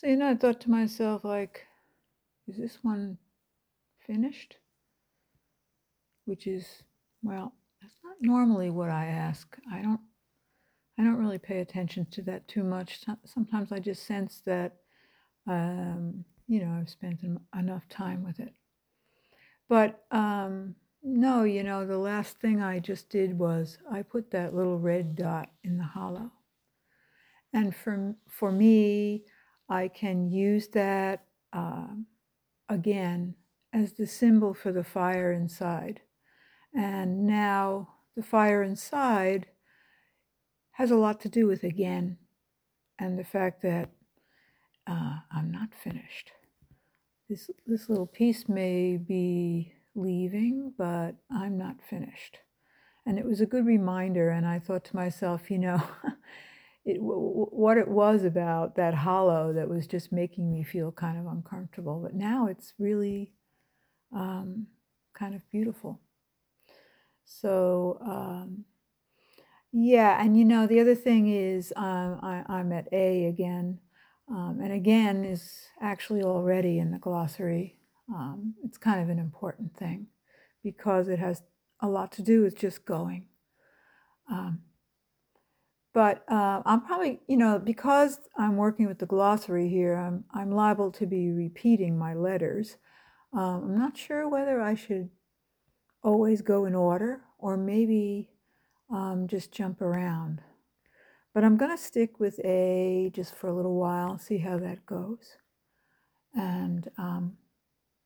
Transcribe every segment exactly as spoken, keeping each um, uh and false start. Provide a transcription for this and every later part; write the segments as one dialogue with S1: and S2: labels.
S1: So, you know, I thought to myself, like, is this one finished? Which is, well, that's not normally what I ask. I don't, I don't really pay attention to that too much. So- Sometimes I just sense that, um, you know, I've spent en- enough time with it. But um, no, you know, the last thing I just did was I put that little red dot in the hollow. And for for me, I can use that um, again as the symbol for the fire inside. And now the fire inside has a lot to do with again and the fact that uh, I'm not finished. This this little piece may be leaving, but I'm not finished. And it was a good reminder. And I thought to myself, you know, it, w- what it was about that hollow that was just making me feel kind of uncomfortable. But now it's really um, kind of beautiful. So, um, yeah. And, you know, the other thing is um, I, I'm at A again. Um, and again is actually already in the glossary. Um, it's kind of an important thing because it has a lot to do with just going. Um, But uh, I'm probably, you know, because I'm working with the glossary here, I'm, I'm liable to be repeating my letters. Um, I'm not sure whether I should always go in order or maybe um, just jump around. But I'm going to stick with A just for a little while, see how that goes. And um,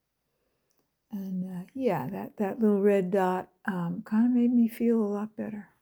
S1: and uh, yeah, that, that little red dot um, kind of made me feel a lot better.